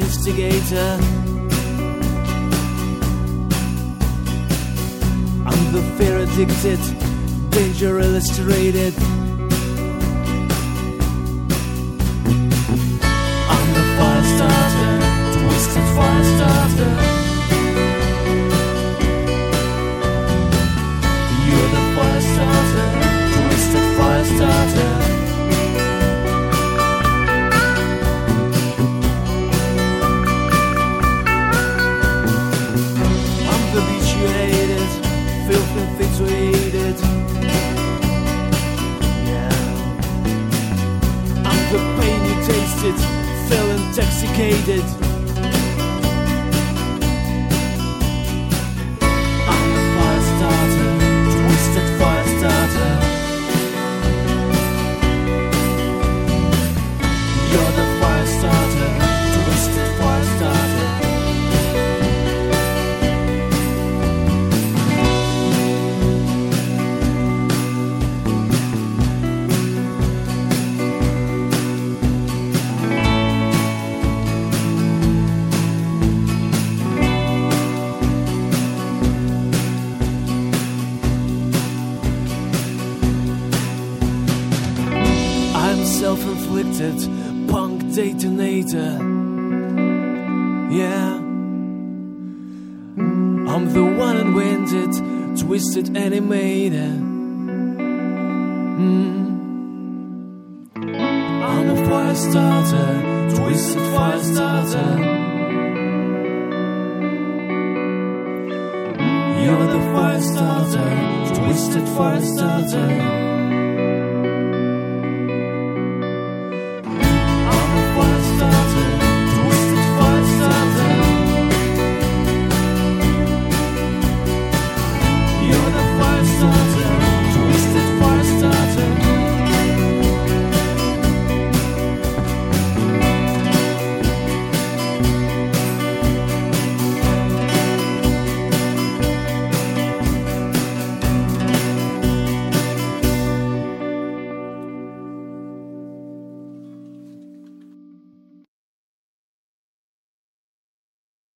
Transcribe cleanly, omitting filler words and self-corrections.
instigator. I'm the fear addicted, danger illustrated. I'm the fire starter, twisted fire starter. You're the fire starter, twisted fire starter. I'm the beach you hated, filth infatuated. Yeah. I'm the pain you tasted, felt intoxicated. I'm the fire starter, twisted fire starter. You're the fire starter, twisted fire starter. Self-inflicted punk detonator. Yeah, I'm the one invented, twisted animator. I'm a fire starter, twisted fire starter. You're the fire starter, twisted fire starter.